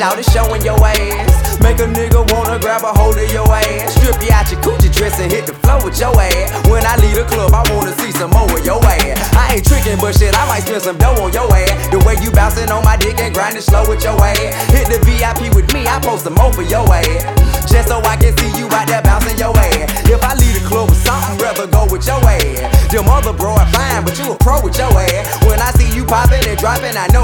shoutin' showing your ass. Make a nigga wanna grab a hold of your ass. Strip you out your coochie dress and hit the floor with your ass. When I leave the club, I wanna see some more of your ass. I ain't tricking, but shit, I might spend some dough on your ass. The way you bouncing on my dick and grinding slow with your ass. Hit the VIP with me, I post some more for your ass. Just so I can see you out there bouncing your ass. If I leave the club with something, rather go with your ass. Them other bro are fine, but you a pro with your ass. When I see you popping and dropping, I know